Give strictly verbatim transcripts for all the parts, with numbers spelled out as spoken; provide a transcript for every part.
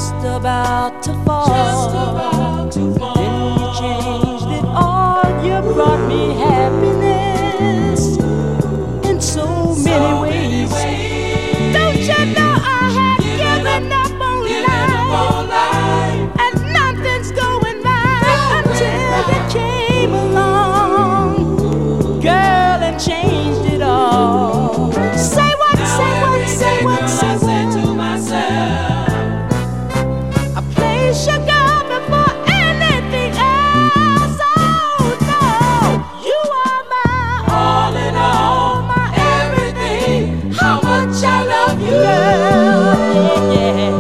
just about to fall. Just about to fall. Then you changed it all. You brought me happiness in so many So ways. many ways. Don't you know I had Given given up, up on Given up life, on life. and nothing's going right until you came along, girl, and changed it all. Say what, Now say what, every say day, what, girl, say I say what. to myself, I place your girl before anything else. Oh no, you are my all in all, my everything. How much I love you. girl. Yeah, yeah.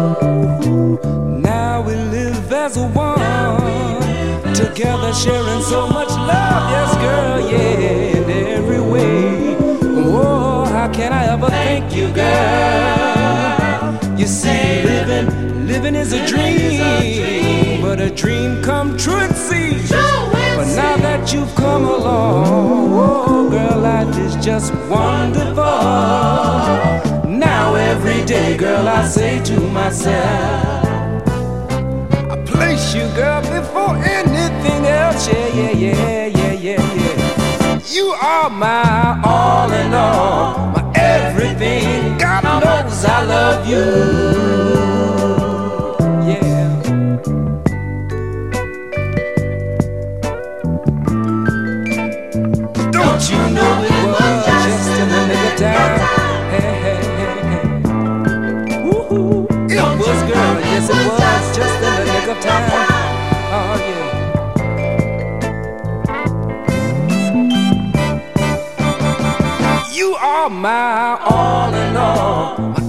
Now we live as one, together sharing so much love. Yes, girl, yeah, in every way. Oh, how can I ever thank you, girl? You see, living, living is a dream, but a dream come true, it seems. But now that you've come along, oh, girl, life is just wonderful. Now every day, girl, I say to myself, I place you, girl, before anything else. Yeah, yeah, yeah, yeah, yeah, yeah. You are my all in all, my everything. God knows I love you. Yeah. Don't you know it was just in the nick of time? Hey, hey, hey, hey. Woo-hoo. It was, girl, yes it was, just in the nick of time. Oh yeah. You are my all in all, my